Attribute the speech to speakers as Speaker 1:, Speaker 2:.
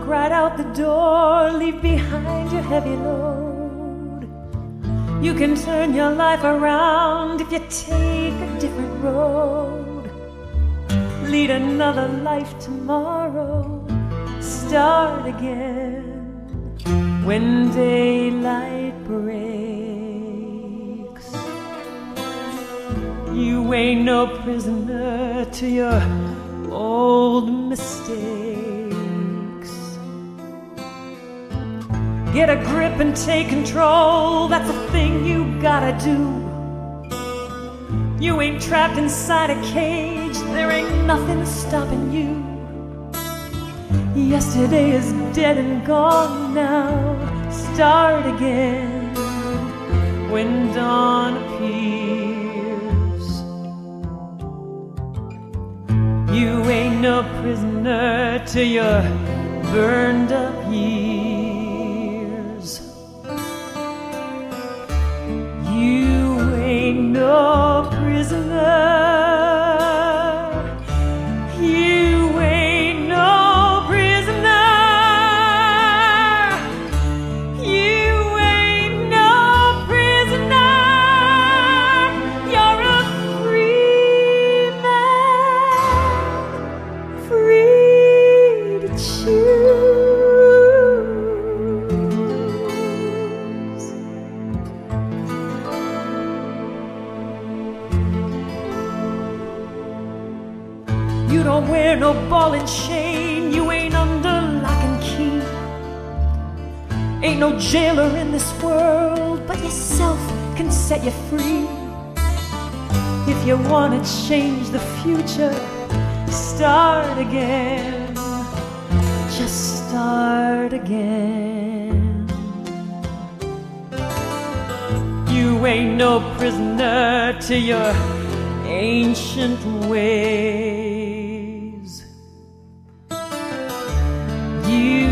Speaker 1: Walk right out the door, leave behind your heavy load. You can turn your life around if you take a different road. Lead another life tomorrow, start again when daylight breaks. You ain't no prisoner to your old mistakes. Get a grip and take control, that's a thing you gotta do. You ain't trapped inside a cage, there ain't nothing stopping you. Yesterday is dead and gone now, start again when dawn appears. You ain't no prisoner to your burned up years. You ain't no prisoner. You ain't no prisoner. You ain't no prisoner. You're a free man, free to choose. You don't wear no ball and chain, you ain't under lock and key. Ain't no jailer in this world, but yourself can set you free. If you wanna change the future, start again, just start again. You ain't no prisoner to your ancient ways. You